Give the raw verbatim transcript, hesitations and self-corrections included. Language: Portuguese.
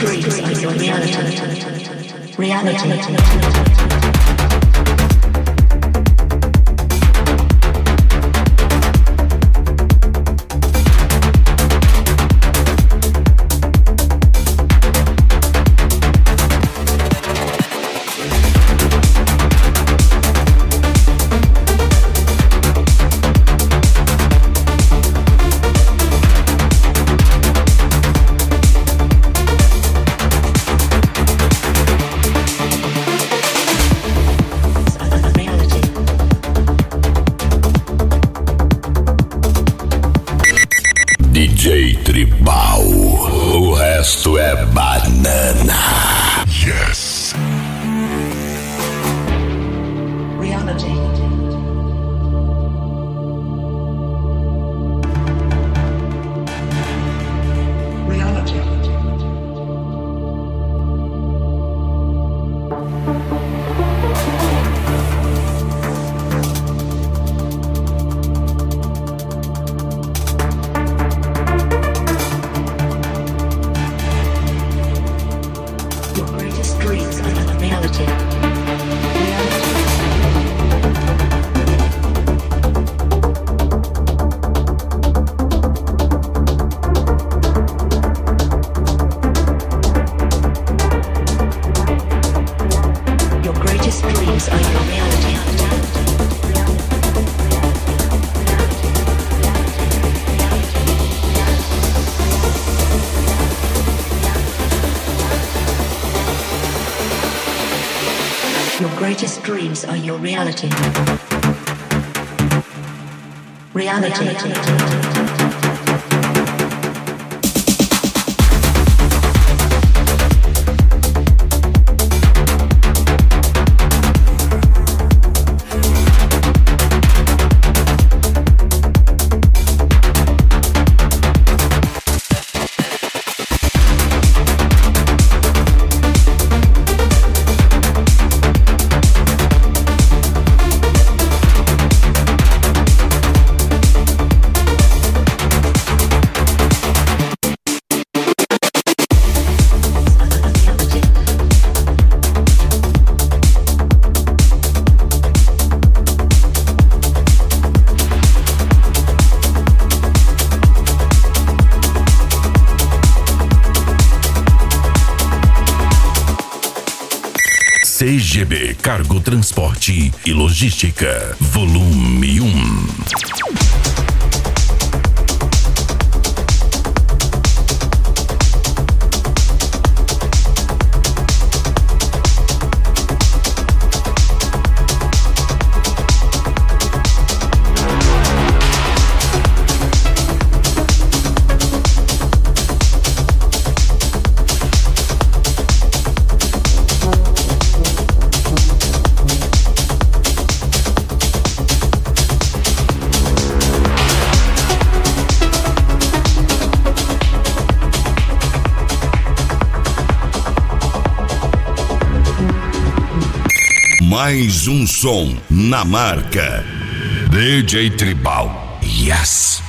dreams are your reality. Reality. D J Tribal, o resto é banana. Yes. Reality. Reality. Your greatest dreams are your reality. Your greatest dreams are your reality. Your greatest dreams are your reality. Reality. C G B Cargo Transporte e Logística, volume um. Mais um som na marca D J Tribal. Yes.